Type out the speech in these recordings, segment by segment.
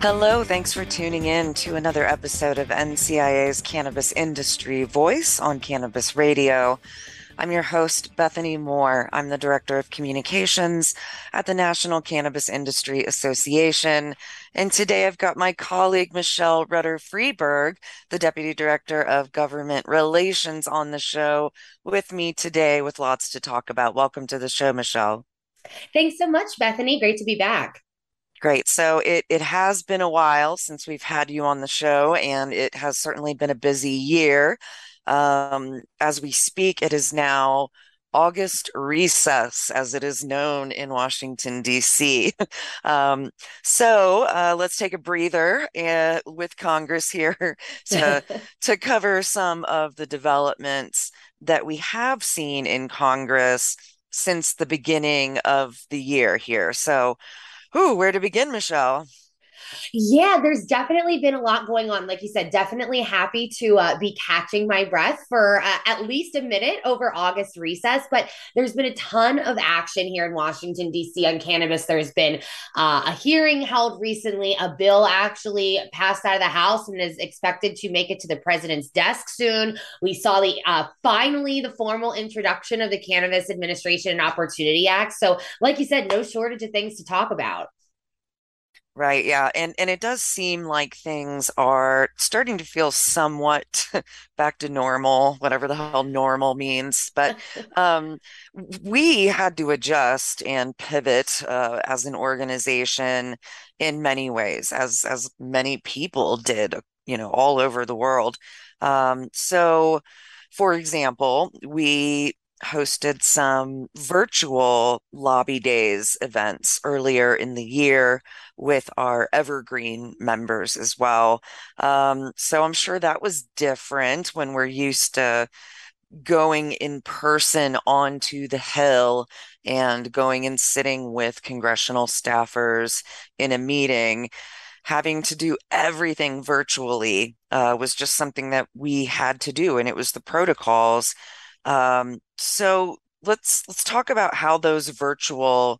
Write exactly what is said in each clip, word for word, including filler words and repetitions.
Hello, thanks for tuning in to another episode of N C I A's Cannabis Industry Voice on Cannabis Radio. I'm your host, Bethany Moore. I'm the Director of Communications at the National Cannabis Industry Association. And today I've got my colleague, Michelle Rutter-Freeberg, the Deputy Director of Government Relations, on the show with me today with lots to talk about. Welcome to the show, Michelle. Thanks so much, Bethany. Great to be back. Great. So it it has been a while since we've had you on the show, and it has certainly been a busy year. Um, as we speak, it is now August recess, as it is known in Washington, D C. Um, so uh, let's take a breather uh, with Congress here to to cover some of the developments that we have seen in Congress since the beginning of the year here. So Ooh, where to begin, Michelle? Yeah, there's definitely been a lot going on. Like you said, definitely happy to uh, be catching my breath for uh, at least a minute over August recess. But there's been a ton of action here in Washington, D C on cannabis. There's been uh, a hearing held recently. A bill actually passed out of the House and is expected to make it to the president's desk soon. We saw the uh, finally the formal introduction of the Cannabis Administration and Opportunity Act. So, like you said, no shortage of things to talk about. Right, yeah. And and it does seem like things are starting to feel somewhat back to normal, whatever the hell normal means. But um we had to adjust and pivot uh, as an organization in many ways, as as many people did, you know, all over the world. Um, so for example, we hosted some virtual lobby days events earlier in the year with our Evergreen members as well. Um, so I'm sure that was different when we're used to going in person onto the Hill and going and sitting with congressional staffers in a meeting. Having to do everything virtually uh, was just something that we had to do, and it was the protocols. Um, so let's let's talk about how those virtual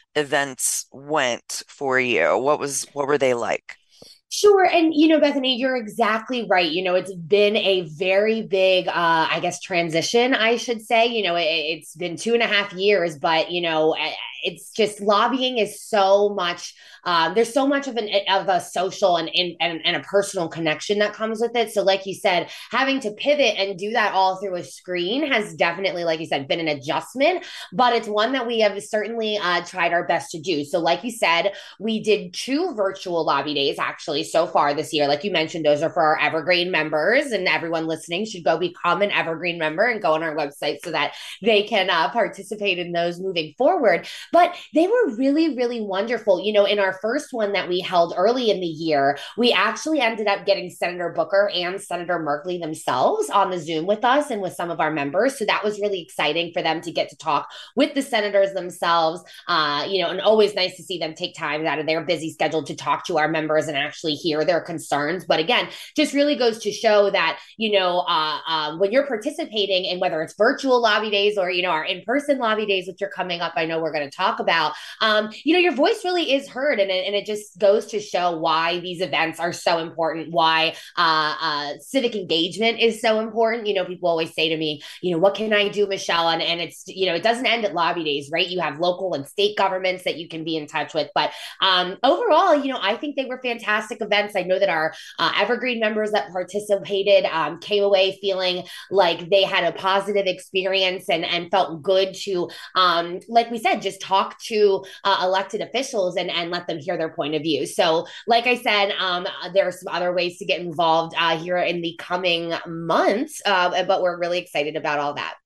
events went for you. What was what were they like? Sure. And, you know, Bethany, you're exactly right. You know, it's been a very big, uh, I guess, transition, I should say. You know, it, it's been two and a half years, but, you know, eh, it's just lobbying is so much, um, there's so much of an of a social and, and and a personal connection that comes with it. So, like you said, having to pivot and do that all through a screen has definitely, like you said, been an adjustment, but it's one that we have certainly uh, tried our best to do. So, like you said, we did two virtual lobby days actually so far this year. Like you mentioned, those are for our Evergreen members, and everyone listening should go become an Evergreen member and go on our website so that they can uh, participate in those moving forward. But they were really, really wonderful. You know, in our first one that we held early in the year, we actually ended up getting Senator Booker and Senator Merkley themselves on the Zoom with us and with some of our members. So that was really exciting for them to get to talk with the senators themselves. Uh, you know, and always nice to see them take time out of their busy schedule to talk to our members and actually hear their concerns. But again, just really goes to show that, you know, uh, um, when you're participating in whether it's virtual lobby days or, you know, our in person lobby days, which are coming up, I know we're going to talk about, um, you know, your voice really is heard. And it, and it just goes to show why these events are so important, why uh, uh, civic engagement is so important. You know, people always say to me, you know, what can I do, Michelle? And, and it's, you know, it doesn't end at lobby days, right? You have local and state governments that you can be in touch with. But um, overall, you know, I think they were fantastic events. I know that our uh, Evergreen members that participated um, came away feeling like they had a positive experience and, and felt good to, um, like we said, just talk to uh, elected officials and, and let them hear their point of view. So, like I said, um, there are some other ways to get involved uh, here in the coming months, uh, but we're really excited about all that.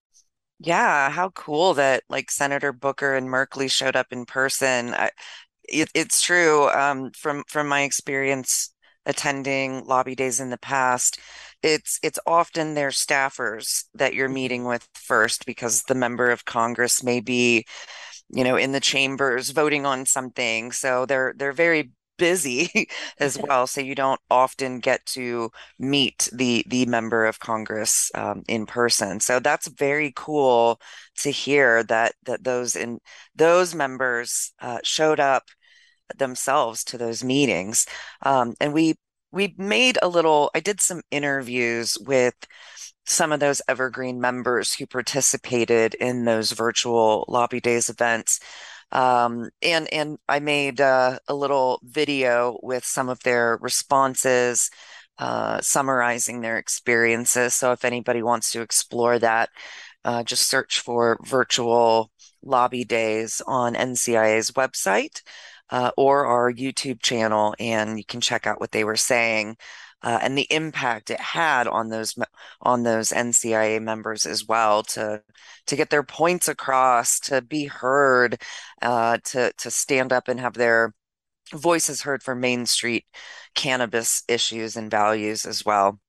Yeah, how cool that like Senator Booker and Merkley showed up in person. I, it, it's true. Um, from from my experience attending lobby days in the past, it's it's often their staffers that you're Mhm. meeting with first because the member of Congress may be, you know, in the chambers voting on something. So they're they're very busy as well. So you don't often get to meet the the member of Congress um, in person. So that's very cool to hear that that those in those members uh, showed up themselves to those meetings. Um, and we we made a little, I did some interviews with some of those Evergreen members who participated in those virtual Lobby Days events. Um, and and I made uh, a little video with some of their responses, uh, summarizing their experiences. So if anybody wants to explore that, uh, just search for virtual lobby days on N C I A's website, uh, or our YouTube channel, and you can check out what they were saying. Uh, and the impact it had on those on those N C I A members as well, to to get their points across, to be heard, uh, to to stand up and have their voices heard for Main Street cannabis issues and values as well.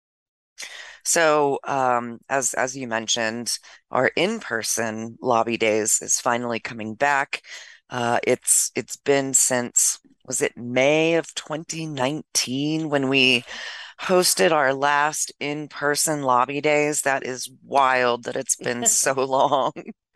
So, um, as as you mentioned, our in-person lobby days is finally coming back. Uh, it's it's been since, was it May of twenty nineteen when we hosted our last in-person lobby days? That is wild that it's been so long.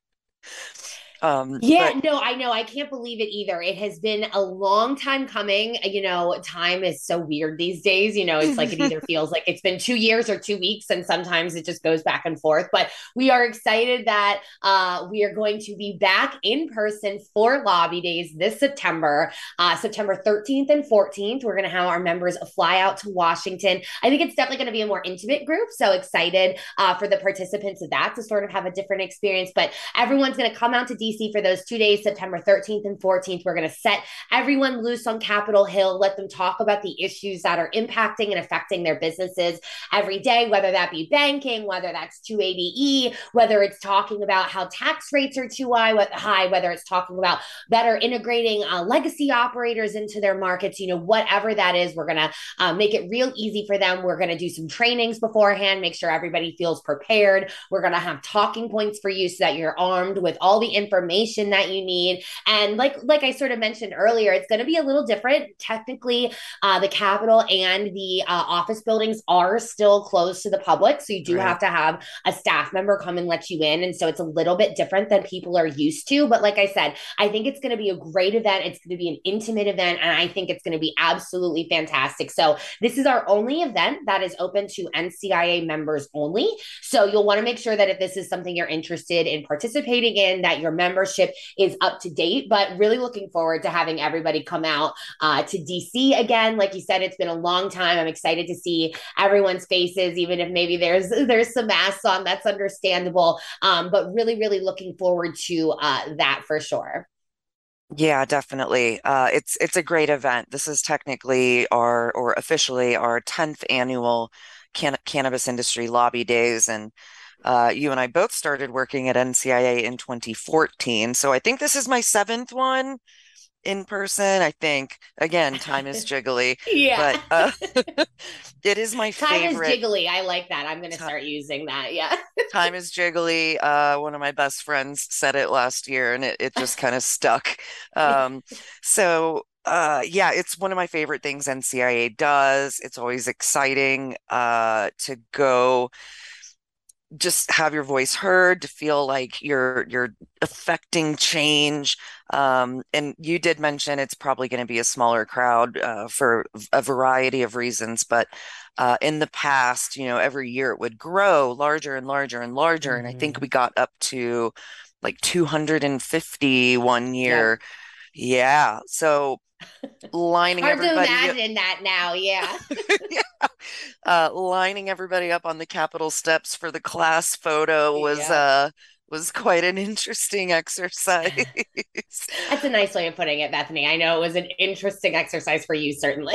Um, but Yeah, no, I know. I can't believe it either. It has been a long time coming. You know, time is so weird these days. You know, it's like it either feels like it's been two years or two weeks, and sometimes it just goes back and forth. But we are excited that uh, we are going to be back in person for Lobby Days this September, uh, September thirteenth and fourteenth. We're going to have our members fly out to Washington. I think it's definitely going to be a more intimate group. So excited uh, for the participants of that to sort of have a different experience. But everyone's going to come out to D C for those those two days, September thirteenth and fourteenth. We're going to set everyone loose on Capitol Hill, let them talk about the issues that are impacting and affecting their businesses every day, whether that be banking, whether that's two eighty E, whether it's talking about how tax rates are too high, whether it's talking about better integrating uh, legacy operators into their markets, you know, whatever that is, we're going to uh, make it real easy for them. We're going to do some trainings beforehand, make sure everybody feels prepared. We're going to have talking points for you so that you're armed with all the information that you need. And like like I sort of mentioned earlier, it's going to be a little different. Technically, uh, the Capitol and the uh, office buildings are still closed to the public, so you do right. have to have a staff member come and let you in, and so it's a little bit different than people are used to. But like I said, I think it's going to be a great event. It's going to be an intimate event, and I think it's going to be absolutely fantastic. So this is our only event that is open to N C I A members only. So you'll want to make sure that if this is something you're interested in participating in, that your membership is up to date. But really looking forward to having everybody come out uh, to D C again. Like you said, it's been a long time. I'm excited to see everyone's faces, even if maybe there's there's some masks on. That's understandable. Um, but really, really looking forward to uh, that for sure. Yeah, definitely. Uh, it's it's a great event. This is technically our, or officially our tenth annual can cannabis industry lobby days, and uh, you and I both started working at N C I A in twenty fourteen. So I think this is my seventh one in person. I think, again, time is jiggly, Yeah. but uh, it is my Time is favorite. jiggly. I like that. I'm going to start using that. Yeah. Time is jiggly. Uh, one of my best friends said it last year, and it, it just kind of stuck. Um, so, uh, yeah, it's one of my favorite things N C I A does. It's always exciting uh, to go just have your voice heard, to feel like you're you're affecting change. Um, and you did mention it's probably going to be a smaller crowd uh, for a variety of reasons, but uh, in the past, you know, every year it would grow larger and larger and larger, and I think Mm-hmm. we got up to like two hundred fifty one Yep. year. Yeah, so lining Hard to everybody imagine that now. Yeah. uh, lining everybody up on the Capitol steps for the class photo was Yep. uh was quite an interesting exercise. That's a nice way of putting it, Bethany. I know it was an interesting exercise for you, certainly.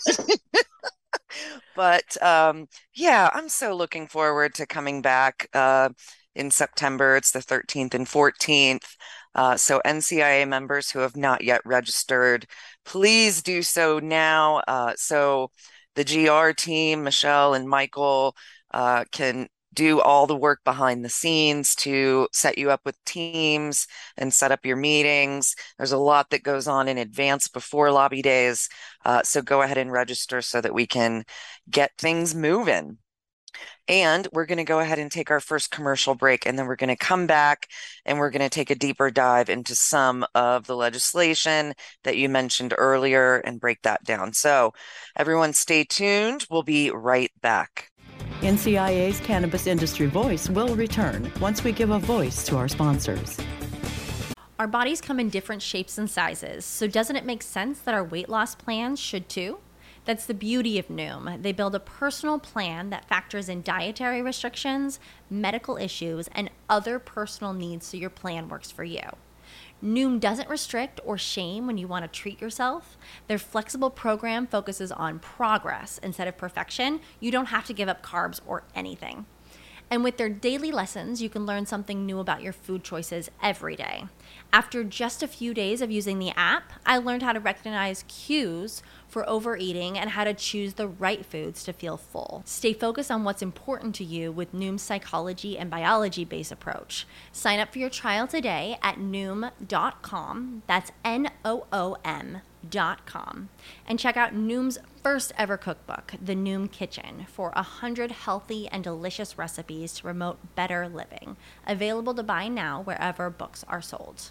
But um, yeah, I'm so looking forward to coming back uh, in September. It's the thirteenth and fourteenth. Uh, so N C I A members who have not yet registered, please do so now. Uh, so the G R team, Michelle and Michael, uh, can do all the work behind the scenes to set you up with teams and set up your meetings. There's a lot that goes on in advance before lobby days. Uh, so go ahead and register so that we can get things moving. And we're going to go ahead and take our first commercial break, and then we're going to come back and we're going to take a deeper dive into some of the legislation that you mentioned earlier and break that down. So, everyone, stay tuned. We'll be right back. N C I A's Cannabis Industry Voice will return once we give a voice to our sponsors. Our bodies come in different shapes and sizes, so doesn't it make sense that our weight loss plans should too? That's the beauty of Noom. They build a personal plan that factors in dietary restrictions, medical issues, and other personal needs so your plan works for you. Noom doesn't restrict or shame when you want to treat yourself. Their flexible program focuses on progress instead of perfection. You don't have to give up carbs or anything. And with their daily lessons, you can learn something new about your food choices every day. After just a few days of using the app, I learned how to recognize cues for overeating and how to choose the right foods to feel full. Stay focused on what's important to you with Noom's psychology and biology-based approach. Sign up for your trial today at noom dot com. That's N O O M dot com. And check out Noom's first ever cookbook, The Noom Kitchen, for one hundred healthy and delicious recipes to promote better living. Available to buy now wherever books are sold.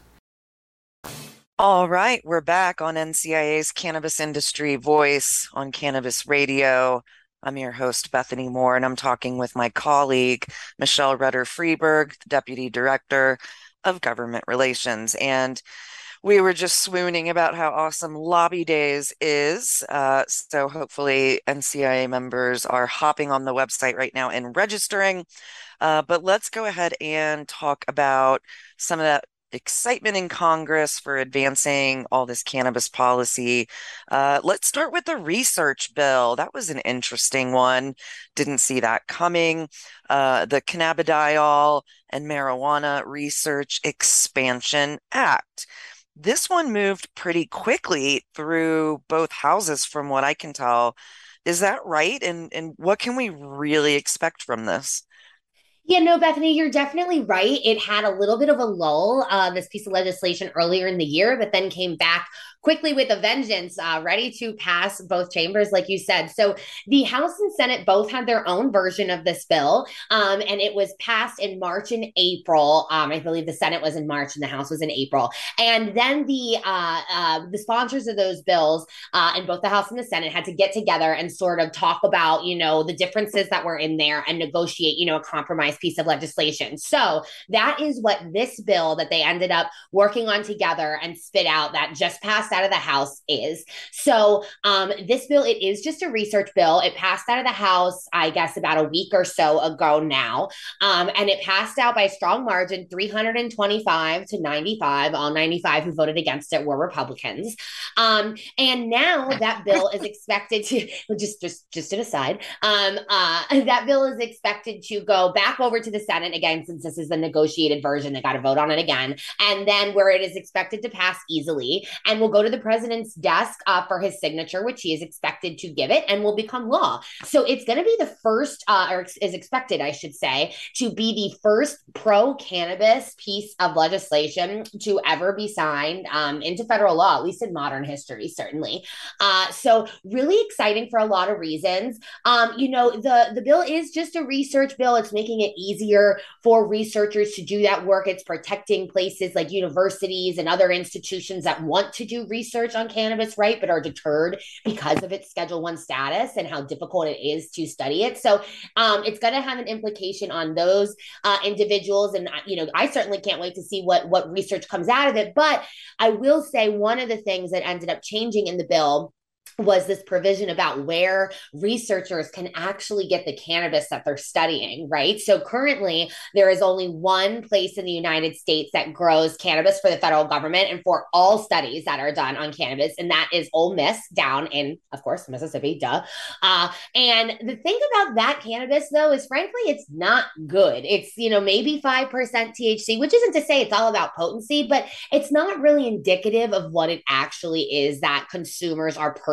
All right, we're back on N C I A's Cannabis Industry Voice on Cannabis Radio. I'm your host, Bethany Moore, and I'm talking with my colleague, Michelle Rutter-Freeberg, the Deputy Director of Government Relations. And we were just swooning about how awesome Lobby Days is. Uh, so hopefully N C I A members are hopping on the website right now and registering. Uh, but let's go ahead and talk about some of that excitement in Congress for advancing all this cannabis policy. Uh, let's start with the research bill. That was an interesting one. Didn't see that coming. Uh, the Cannabidiol and Marijuana Research Expansion Act. This one moved pretty quickly through both houses, from what I can tell. Is that right? And and what can we really expect from this? Yeah, no, Bethany, you're definitely right. It had a little bit of a lull, uh, this piece of legislation earlier in the year, but then came back quickly with a vengeance, uh, ready to pass both chambers, like you said. So the House and Senate both had their own version of this bill, um, and it was passed in March and April. Um, I believe the Senate was in March and the House was in April. And then the uh, uh, the sponsors of those bills uh, in both the House and the Senate had to get together and sort of talk about, you know, the differences that were in there and negotiate, you know, a compromise piece of legislation. So that is what this bill that they ended up working on together and spit out that just passed out of the House is. So um, this bill, it is just a research bill. It passed out of the House, I guess, about a week or so ago now. Um, and it passed out by a strong margin, three hundred twenty-five to ninety-five. All ninety-five who voted against it were Republicans. Um, and now that bill is expected to, just, just, just an aside, um, uh, that bill is expected to go back over to the Senate again, since this is the negotiated version. They got to vote on it again. And then where it is expected to pass easily, and will go to the president's desk uh, for his signature, which he is expected to give it, and will become law. So it's going to be the first, uh, or is expected, I should say, to be the first pro-cannabis piece of legislation to ever be signed um, into federal law, at least in modern history, certainly. Uh, so really exciting for a lot of reasons. Um, you know, the, the bill is just a research bill. It's making it easier for researchers to do that work. It's protecting places like universities and other institutions that want to do research on cannabis, right, but are deterred because of its Schedule One status and how difficult it is to study it. So um, it's going to have an implication on those uh, individuals. And, you know, I certainly can't wait to see what, what research comes out of it. But I will say one of the things that ended up changing in the bill was this provision about where researchers can actually get the cannabis that they're studying, right? So currently, there is only one place in the United States that grows cannabis for the federal government and for all studies that are done on cannabis, and that is Ole Miss down in, of course, Mississippi, duh. Uh, and the thing about that cannabis, though, is frankly, it's not good. It's, you know, maybe five percent T H C, which isn't to say it's all about potency, but it's not really indicative of what it actually is that consumers are purchasing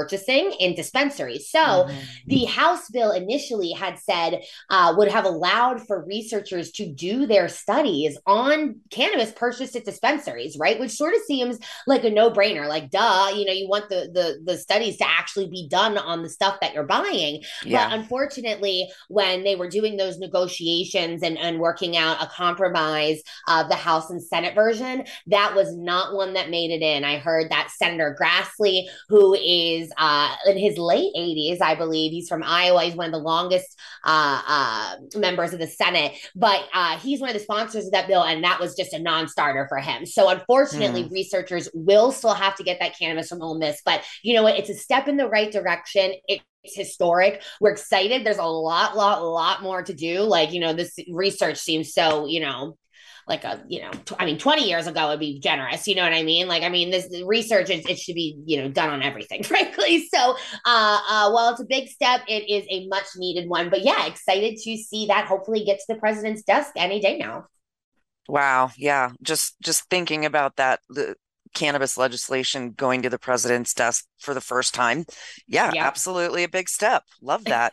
purchasing in dispensaries. So Mhm. the House bill initially had said uh, would have allowed for researchers to do their studies on cannabis purchased at dispensaries, right? Which sort of seems like a no-brainer. Like, duh, you know, you want the the the studies to actually be done on the stuff that you're buying. But Yeah. unfortunately, when they were doing those negotiations and, and working out a compromise of uh, the House and Senate version, that was not one that made it in. I heard that Senator Grassley, who is uh, in his late eighties, I believe, he's from Iowa. He's one of the longest uh, uh, members of the Senate, but uh, he's one of the sponsors of that bill, and that was just a non-starter for him. So unfortunately, Hmm. researchers will still have to get that cannabis from Ole Miss, but you know what? It's a step in the right direction. It it's historic. We're excited. There's a lot, lot, lot more to do. Like, you know, this research seems so, you know, like a, you know, t- I mean, twenty years ago would be generous. You know what I mean? Like, I mean, this research, it, it should be, you know, done on everything, frankly. So, uh, uh, while it's a big step, it is a much needed one. But yeah, excited to see that hopefully get to the president's desk any day now. Wow. Yeah. Just just thinking about that, the cannabis legislation going to the president's desk for the first time. Yeah, Yep. absolutely a big step. Love that.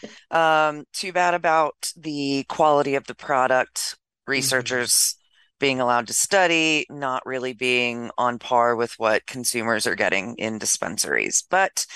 Um, too bad about the quality of the product. Mhm. Researchers being allowed to study, not really being on par with what consumers are getting in dispensaries. But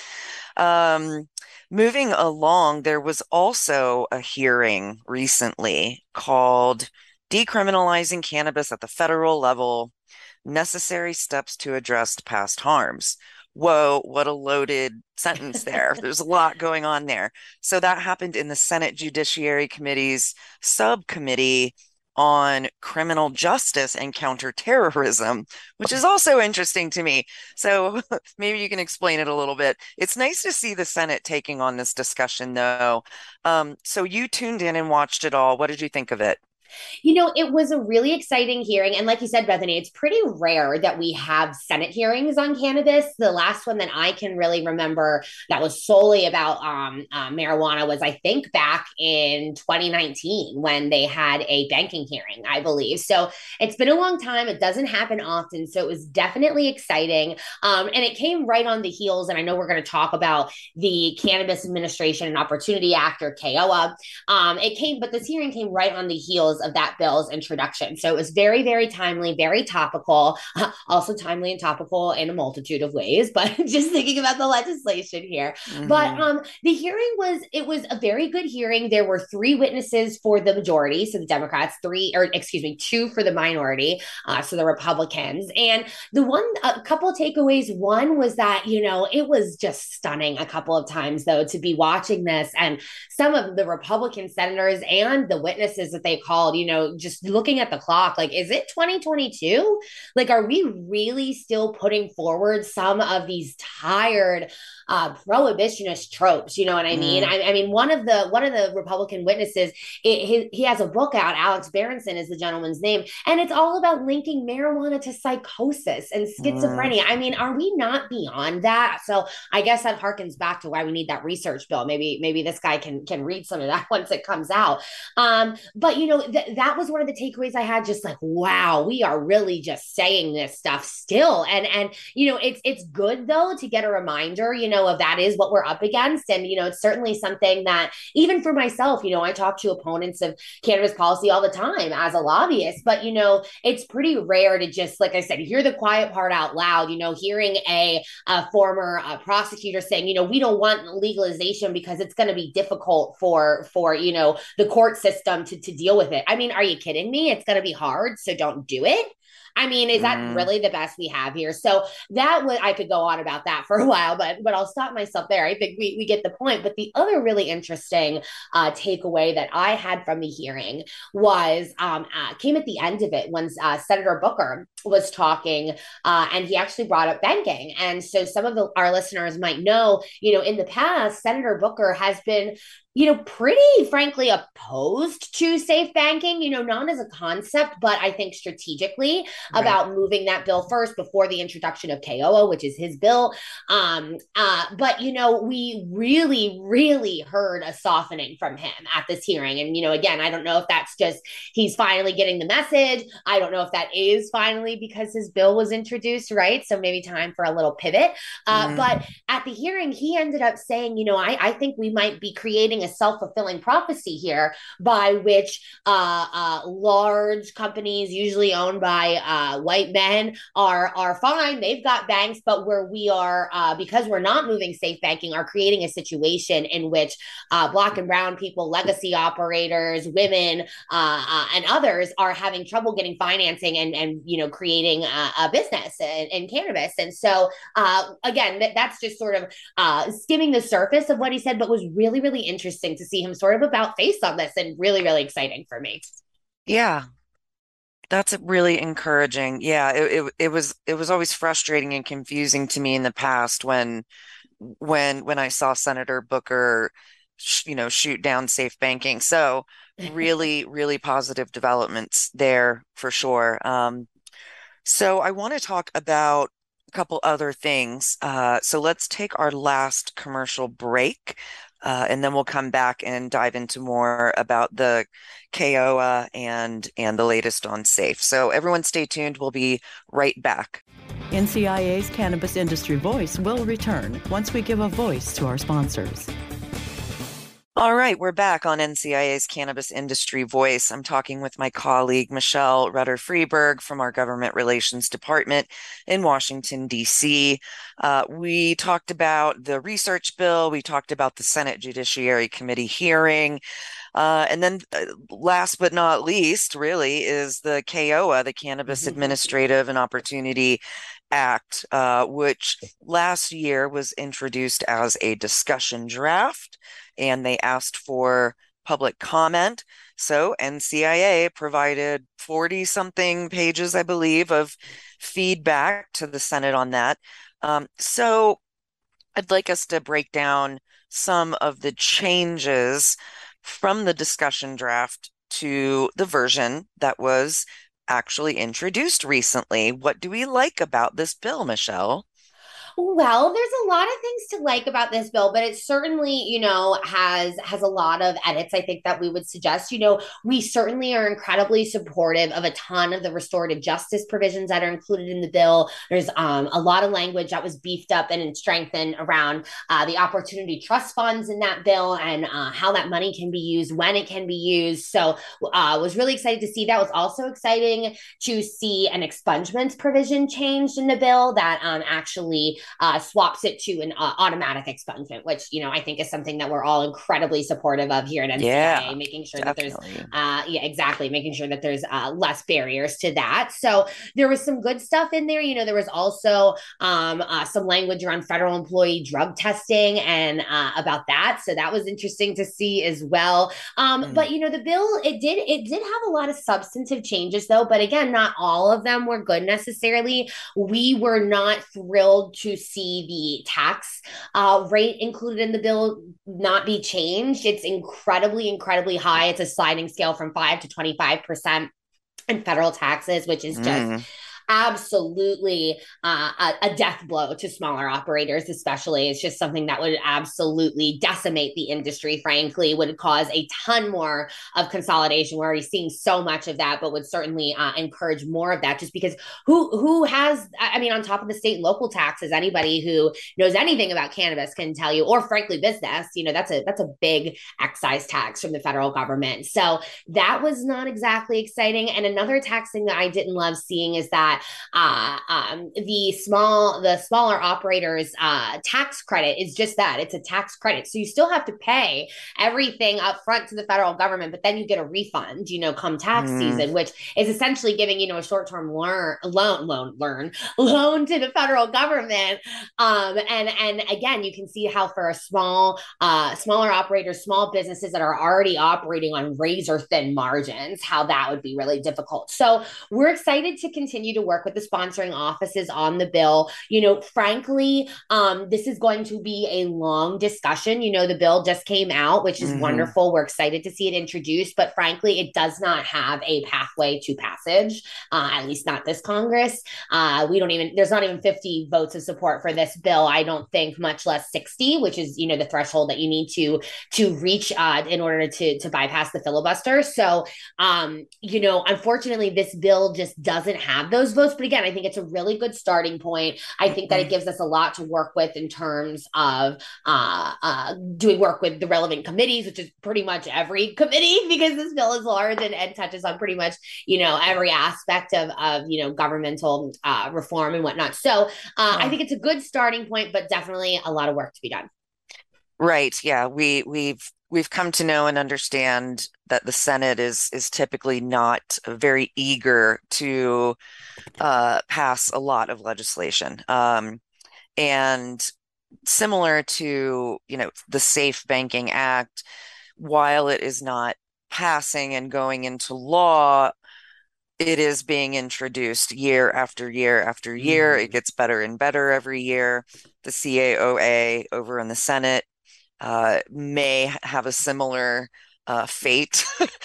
um, moving along, there was also a hearing recently called Decriminalizing Cannabis at the Federal Level, Necessary Steps to Address Past Harms. Whoa, what a loaded sentence there. There's a lot going on there. So that happened in the Senate Judiciary Committee's subcommittee on criminal justice and counterterrorism, which is also interesting to me. So maybe you can explain it a little bit. It's nice to see the Senate taking on this discussion, though. Um, so you tuned in and watched it all. What did you think of it? You know, it was a really exciting hearing. And like you said, Bethany, it's pretty rare that we have Senate hearings on cannabis. The last one that I can really remember that was solely about um, uh, marijuana was, I think, back in twenty nineteen when they had a banking hearing, I believe. So it's been a long time. It doesn't happen often. So it was definitely exciting. Um, and it came right on the heels. And I know we're going to talk about the Cannabis Administration and Opportunity Act, or C A O A. Um, it came, but this hearing came right on the heels of that bill's introduction. So it was very, very timely, very topical, uh, also timely and topical in a multitude of ways, but just thinking about the legislation here. But Hmm. um, the hearing was, it was a very good hearing. There were three witnesses for the majority, so the Democrats, three, or excuse me, two for the minority, uh, so the Republicans. And the one, a couple of takeaways. One was that, you know, it was just stunning a couple of times, though, to be watching this, and some of the Republican senators and the witnesses that they called, you know, just looking at the clock, like, is it twenty twenty-two? Like, are we really still putting forward some of these tired uh, prohibitionist tropes? You know what I mean? Mm. I, I mean, one of the one of the Republican witnesses, it, he, he has a book out. Alex Berenson is the gentleman's name, and it's all about linking marijuana to psychosis and Mm. schizophrenia. I mean, are we not beyond that? So I guess that harkens back to why we need that research bill. Maybe maybe this guy can can read some of that once it comes out. Um, but you know, th- that was one of the takeaways I had. Just like, wow, we are really just saying this stuff still, and and you know, it's it's good though to get a reminder, you know, of that is what we're up against, and you know, it's certainly something that even for myself, you know, I talk to opponents of cannabis policy all the time as a lobbyist, but you know, it's pretty rare to just, like I said, hear the quiet part out loud. You know, hearing a, a former uh, prosecutor saying, you know, we don't want legalization because it's going to be difficult for for you know the court system to to deal with it. I mean, are you kidding me? It's going to be hard, so don't do it. I mean, is that Mm. really the best we have here? So that would, I could go on about that for a while, but but I'll stop myself there. I think we, we get the point. But the other really interesting uh, takeaway that I had from the hearing was um, uh, came at the end of it when uh, Senator Booker was talking, uh, and he actually brought up banking. And so some of the, our listeners might know, you know, in the past, Senator Booker has been, you know, pretty frankly opposed to safe banking, you know, not as a concept, but I think strategically Right. about moving that bill first before the introduction of C A O A, which is his bill. Um, uh, but, you know, we really, really heard a softening from him at this hearing. And, you know, again, I don't know if that's just he's finally getting the message. I don't know if that is finally primarily because his bill was introduced, right? So maybe time for a little pivot. Uh, Mm. but at the hearing, he ended up saying, you know, I, I think we might be creating a self-fulfilling prophecy here by which uh, uh, large companies, usually owned by uh, white men, are are fine. They've got banks, but where we are, uh, because we're not moving safe banking, are creating a situation in which uh, Black and brown people, legacy operators, women, uh, uh, and others are having trouble getting financing and and you know creating a, a business in, in cannabis. And so uh, again, that, that's just sort of uh, skimming the surface of what he said, but was really really interesting to see him sort of about face on this, and really really exciting for me. Yeah, that's really encouraging. Yeah, it, it it was it was always frustrating and confusing to me in the past when when when I saw Senator Booker, sh- you know, shoot down safe banking. So really, really positive developments there for sure. Um, so I want to talk about a couple other things. Uh, so let's take our last commercial break, uh, and then we'll come back and dive into more about the K O A and and the latest on SAFE. So everyone stay tuned. We'll be right back. N C I A's Cannabis Industry Voice will return once we give a voice to our sponsors. All right, we're back on N C I A's Cannabis Industry Voice. I'm talking with my colleague, Michelle Rutter-Freeberg from our Government Relations Department in Washington, D C. Uh, we talked about the research bill. We talked about the Senate Judiciary Committee hearing. Uh, and then uh, last but not least, really, is the K O A, the Cannabis Administrative and Opportunity Act, uh, which last year was introduced as a discussion draft, and they asked for public comment. So N C I A provided forty something pages, I believe, of feedback to the Senate on that. Um, so I'd like us to break down some of the changes from the discussion draft to the version that was actually introduced recently. What do we like about this bill, Michelle? Well, there's a lot of things to like about this bill, but it certainly, you know, has has a lot of edits, I think, that we would suggest. You know, we certainly are incredibly supportive of a ton of the restorative justice provisions that are included in the bill. There's um, a lot of language that was beefed up and strengthened around uh, the opportunity trust funds in that bill, and uh, how that money can be used, when it can be used. So I uh, was really excited to see that. Was also exciting to see an expungements provision changed in the bill that um, actually Uh, swaps it to an uh, automatic expungement, which, you know, I think is something that we're all incredibly supportive of here at N C I A, Yeah, making sure definitely. that there's, uh, yeah, exactly, making sure that there's uh, less barriers to that. So there was some good stuff in there. You know, there was also um, uh, some language around federal employee drug testing and uh, about that. So that was interesting to see as well. Um, Mm. But, you know, the bill, it did, it did have a lot of substantive changes though. But again, not all of them were good necessarily. We were not thrilled to see the tax uh, rate included in the bill not be changed. It's incredibly, incredibly high. It's a sliding scale from five to twenty-five percent in federal taxes, which is just Mm. absolutely uh, a, a death blow to smaller operators, especially. It's just something that would absolutely decimate the industry, frankly, would cause a ton more of consolidation. We're already seeing so much of that, but would certainly uh, encourage more of that, just because who who has, I mean, on top of the state and local taxes, anybody who knows anything about cannabis can tell you, or frankly, business, you know, that's a that's a big excise tax from the federal government. So that was not exactly exciting. And another tax thing that I didn't love seeing is that Uh, um, the small, the smaller operators uh, tax credit is just that. It's a tax credit. So you still have to pay everything up front to the federal government, but then you get a refund, you know, come tax Mm. season, which is essentially giving, you know, a short-term learn, loan, loan, learn, loan to the federal government. Um, and, and again, you can see how for a small, uh, smaller operators, small businesses that are already operating on razor thin margins, how that would be really difficult. So we're excited to continue to work with the sponsoring offices on the bill. You know, frankly, um, this is going to be a long discussion. You know, the bill just came out, which is Mhm. wonderful. We're excited to see it introduced, but frankly, it does not have a pathway to passage, uh, at least not this Congress. Uh, we don't even, there's not even fifty votes of support for this bill, I don't think, much less sixty, which is, you know, the threshold that you need to, to reach uh, in order to, to bypass the filibuster. So, um, you know, unfortunately, this bill just doesn't have those votes. But again, I think it's a really good starting point. I think that it gives us a lot to work with in terms of uh, uh, doing work with the relevant committees, which is pretty much every committee, because this bill is large and, and touches on pretty much, you know, every aspect of, of you know, governmental uh, reform and whatnot. So uh, oh. I think it's a good starting point, but definitely a lot of work to be done. Right. Yeah. We, we've, we've come to know and understand that the Senate is, is typically not very eager to uh, pass a lot of legislation. Um, and similar to, you know, the Safe Banking Act, while it is not passing and going into law, it is being introduced year after year after year. Mm-hmm. It gets better and better every year. The C A O A over in the Senate uh, may have a similar uh, fate,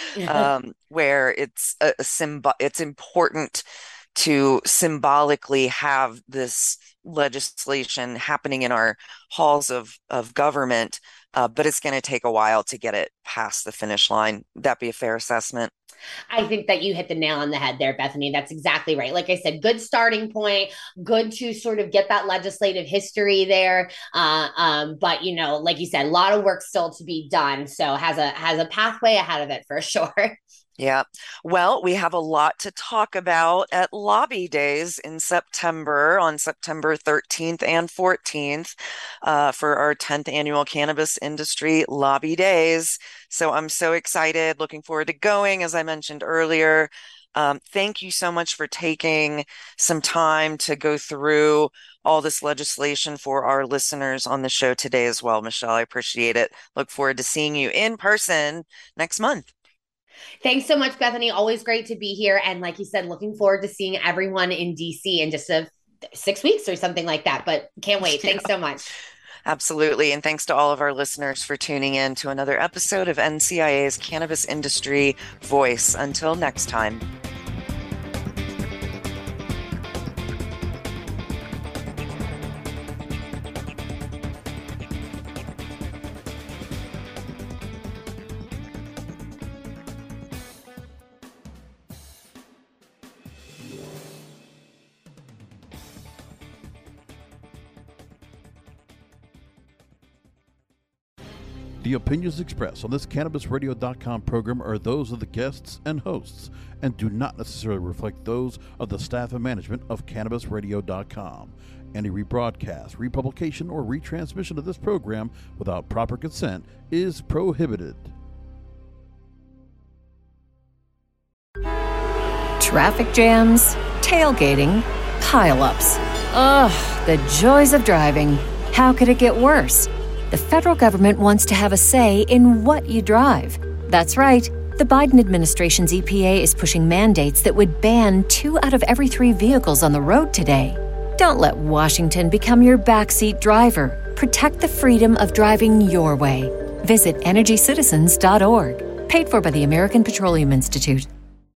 um, where it's a, a symb- it's important to symbolically have this legislation happening in our halls of, of government, uh, but it's going to take a while to get it past the finish line. That be a fair assessment? I think that you hit the nail on the head there, Bethany. That's exactly right. Like I said, good starting point, good to sort of get that legislative history there. Uh, um, but, you know, like you said, a lot of work still to be done. So has a has a pathway ahead of it for sure. Yeah. Well, we have a lot to talk about at Lobby Days in September, on September thirteenth and fourteenth, uh, for our tenth annual Cannabis Industry Lobby Days. So I'm so excited, looking forward to going, as I mentioned earlier. Um, thank you so much for taking some time to go through all this legislation for our listeners on the show today as well, Michelle. I appreciate it. Look forward to seeing you in person next month. Thanks so much, Bethany. Always great to be here. And like you said, looking forward to seeing everyone in D C in just a six weeks or something like that. But can't wait. Yeah. Thanks so much. Absolutely. And thanks to all of our listeners for tuning in to another episode of N C I A's Cannabis Industry Voice. Until next time. The opinions expressed on this Cannabis Radio dot com program are those of the guests and hosts and do not necessarily reflect those of the staff and management of Cannabis Radio dot com. Any rebroadcast, republication, or retransmission of this program without proper consent is prohibited. Traffic jams, tailgating, pileups. Ugh, the joys of driving. How could it get worse? The federal government wants to have a say in what you drive. That's right. The Biden administration's E P A is pushing mandates that would ban two out of every three vehicles on the road today. Don't let Washington become your backseat driver. Protect the freedom of driving your way. Visit energy citizens dot org. Paid for by the American Petroleum Institute.